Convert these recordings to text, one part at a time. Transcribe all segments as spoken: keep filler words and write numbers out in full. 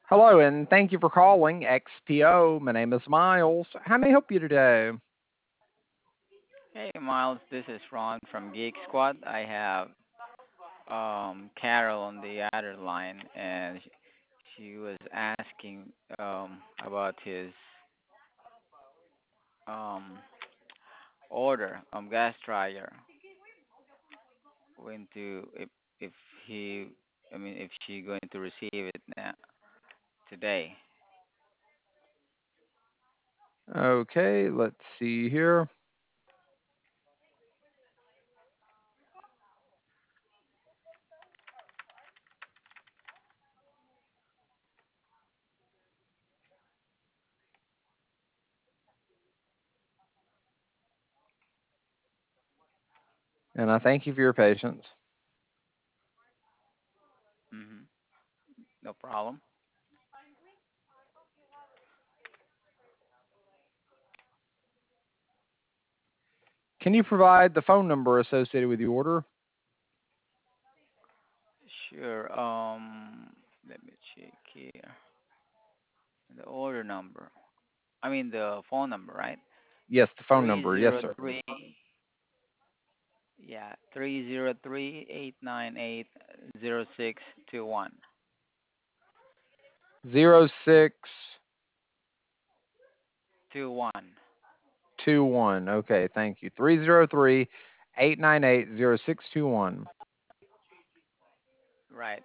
Hello, and thank you for calling X P O. My name is Miles. How may I help you today? Hey Miles, this is Ron from Geek Squad. I have um Carol on the other line, and sh- she was asking um about his um order um gas dryer. When to if if he I mean if she going to receive it now today. Okay, let's see here. And I thank you for your patience. Mhm. No problem. Can you provide the phone number associated with the order? Sure. Um, let me check here. The order number. I mean the phone number, right? Yes, the phone Three number. Yes, zero sir. three. Yeah, three zero three eight nine eight zero six two one. Zero six Two one. two one. Okay, thank you. Three zero three eight nine eight zero six two one. Right.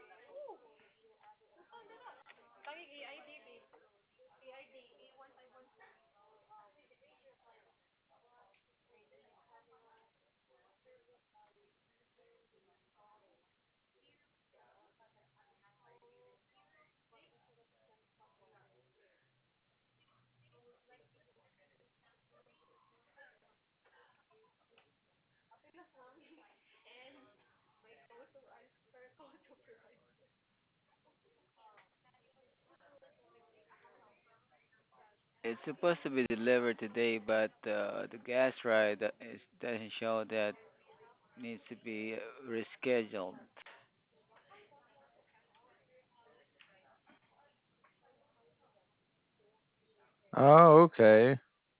It's supposed to be delivered today, but uh, the gas ride that is, doesn't show that needs to be uh, rescheduled. Oh, okay.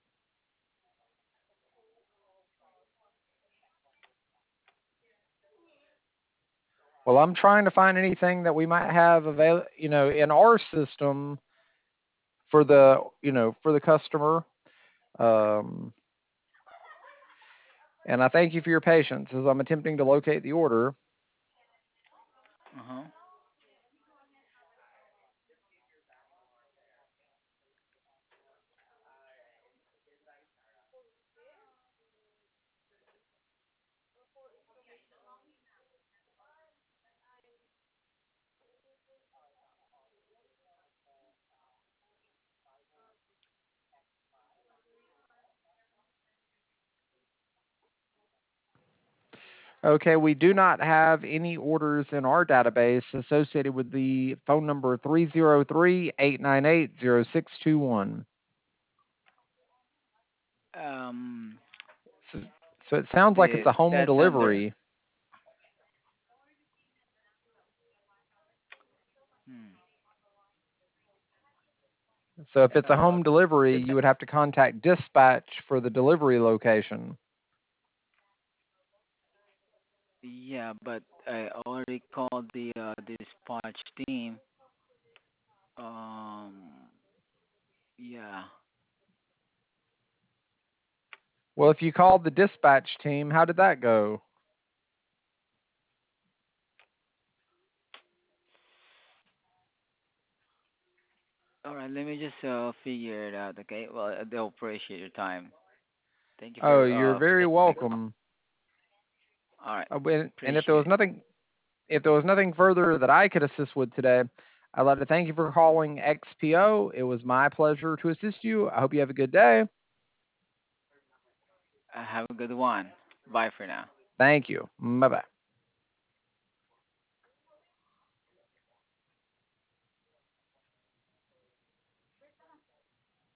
Well, I'm trying to find anything that we might have avail, you know, in our system for the, you know, for the customer. Um, and I thank you for your patience as I'm attempting to locate the order. Uh huh. Okay, we do not have any orders in our database associated with the phone number three zero three eight nine eight zero six two one. Um, So, so it sounds like it's the a home that sender. delivery. Hmm. So if it's a Uh, home delivery, just you would have to contact dispatch for the delivery location. yeah, but I already called the uh, dispatch team. Um, yeah. Well, if you called the dispatch team, how did that go? All right, let me just uh figure it out. Okay. Well, I do appreciate your time. Thank you Oh, for you're uh for very taking my call. welcome. All right. Uh, when- And if there Appreciate was it. nothing if there was nothing further that I could assist with today, I'd like to thank you for calling X P O. It was my pleasure to assist you. I hope you have a good day. Uh, have a good one. Bye for now. Thank you. Bye bye.